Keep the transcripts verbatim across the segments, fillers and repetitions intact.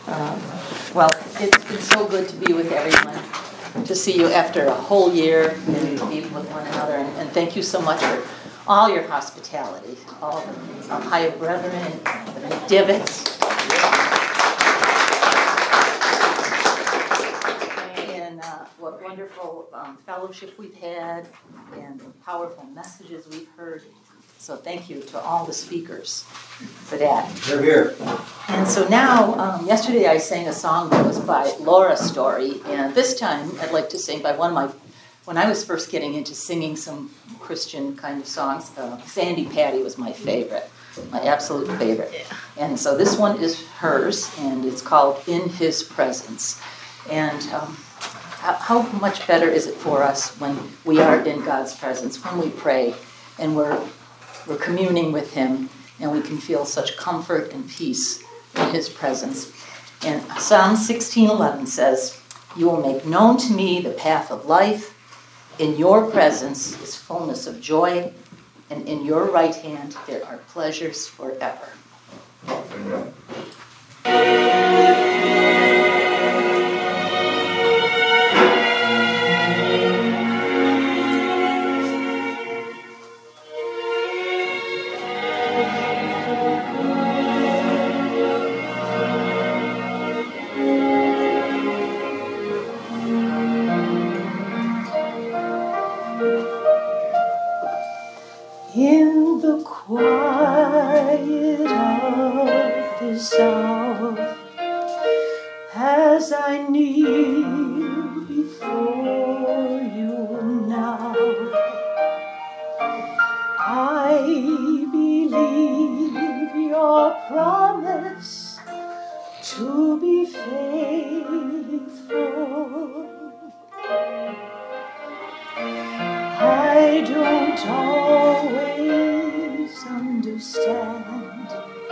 Um, well, it's been so good to be with everyone, to see you after a whole year and to be with one another. And, and thank you so much for all your hospitality, all the Ohio Brethren, the McDivets, and uh, what wonderful um, fellowship we've had and the powerful messages we've heard. So thank you to all the speakers for that. They're here. And so now, um, yesterday I sang a song that was by Laura Story, and this time I'd like to sing by one of my, when I was first getting into singing some Christian kind of songs, uh, Sandy Patty was my favorite, my absolute favorite. And so this one is hers, and it's called In His Presence. And um, how, how much better is it for us when we are in God's presence, when we pray and we're We're communing with him, and we can feel such comfort and peace in his presence. And Psalm sixteen eleven says, "You will make known to me the path of life. In your presence is fullness of joy, and in your right hand there are pleasures forever." Amen. In the quiet of this hour, as I kneel before you now, I believe your promise to be faithful. I don't always understand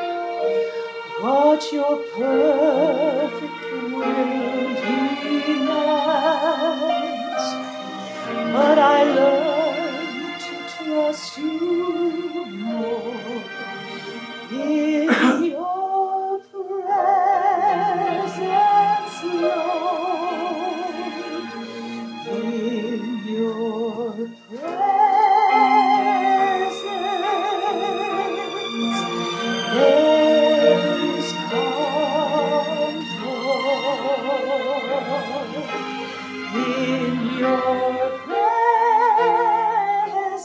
what your perfect will demands, but I learn to trust you more in your presence, Lord, in your presence there is comfort. In your presence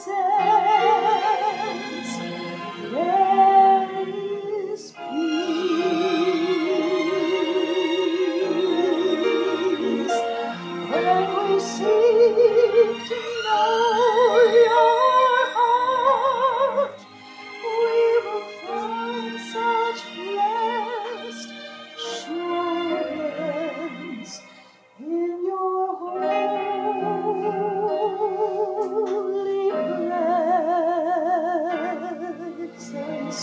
there is peace. When we seek to know your heart, we will find such blessed assurance in your holy presence.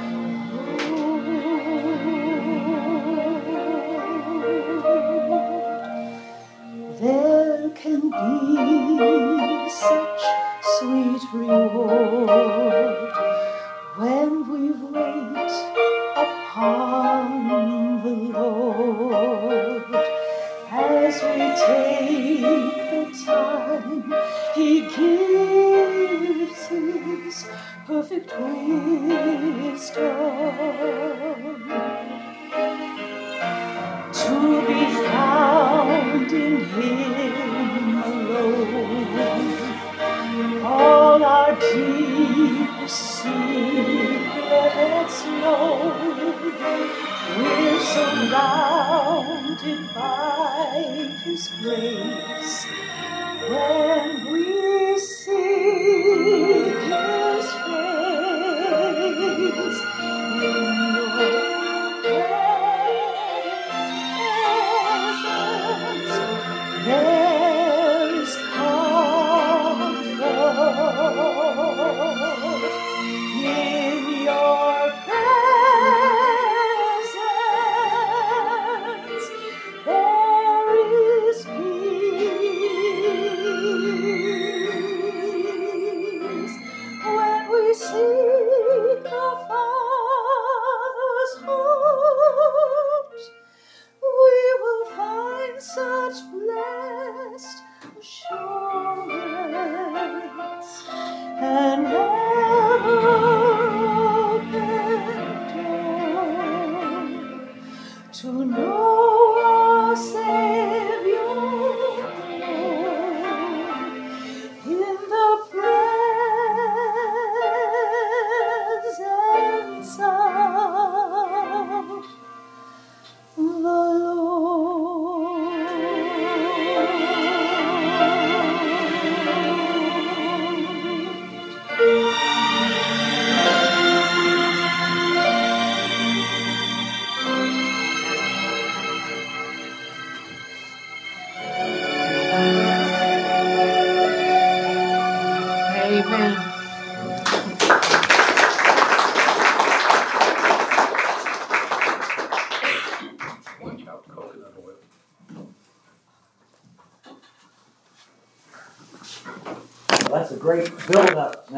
There can be such sweet reward when we wait upon the Lord, as we take the time he gives his perfect wisdom. To be found in him alone, all our deepest secrets known. We're surrounded by his grace when we seek his face in your presence. There is comfort in your presence. There is peace. to know our Savior in the presence of the Lord. Amen. Watch out, coconut oil. That's a great build-up.